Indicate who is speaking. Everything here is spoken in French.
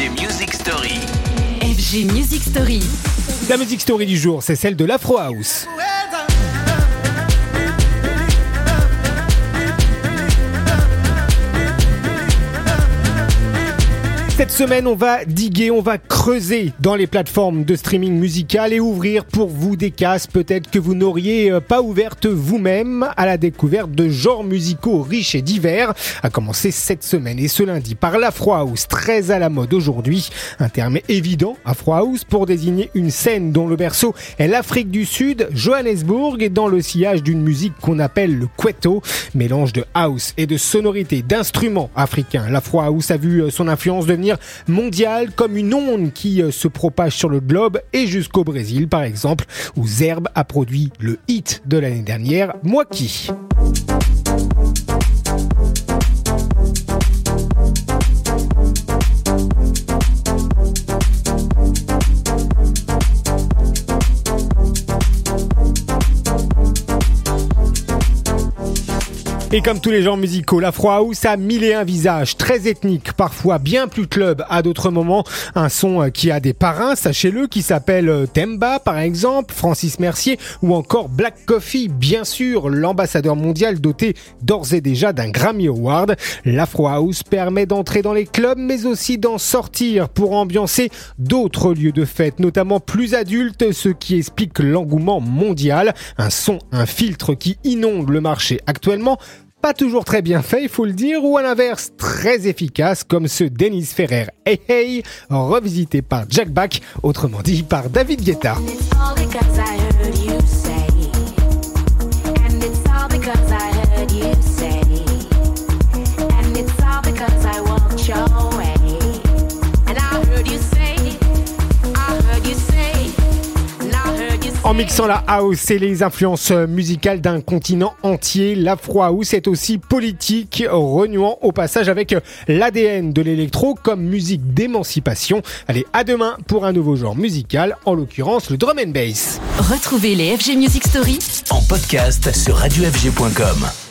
Speaker 1: FG Music Story.
Speaker 2: FG Music Story.
Speaker 3: La Music Story du jour, c'est celle de l'Afro House. Cette semaine, on va diguer, on va creuser dans les plateformes de streaming musical et ouvrir pour vous des cases peut-être que vous n'auriez pas ouvertes vous-même à la découverte de genres musicaux riches et divers, à commencer cette semaine et ce lundi par l'Afro House, très à la mode aujourd'hui. Un terme évident, Afro House, pour désigner une scène dont le berceau est l'Afrique du Sud, Johannesburg, et dans le sillage d'une musique qu'on appelle le Kwaito, mélange de house et de sonorités d'instruments africains. L'Afro House a vu son influence devenir mondiale comme une onde qui se propage sur le globe et jusqu'au Brésil par exemple, où Zerbe a produit le hit de l'année dernière, Mwaki. Et comme tous les genres musicaux, l'Afro House a 1001 visages, très ethniques, parfois bien plus club à d'autres moments. Un son qui a des parrains, sachez-le, qui s'appelle Temba par exemple, Francis Mercier ou encore Black Coffee, bien sûr, l'ambassadeur mondial doté d'ores et déjà d'un Grammy Award. L'Afro House permet d'entrer dans les clubs mais aussi d'en sortir pour ambiancer d'autres lieux de fête, notamment plus adultes, ce qui explique l'engouement mondial. Un son, un filtre qui inonde le marché actuellement. Pas toujours très bien fait, il faut le dire, ou à l'inverse, très efficace, comme ce Dennis Ferrer Hey Hey, revisité par Jack Back, autrement dit par David Guetta. En mixant la house et les influences musicales d'un continent entier, l'Afro House est aussi politique, renouant au passage avec l'ADN de l'électro comme musique d'émancipation. Allez, à demain pour un nouveau genre musical, en l'occurrence le drum and bass.
Speaker 2: Retrouvez les FG Music Story
Speaker 1: En podcast sur radiofg.com.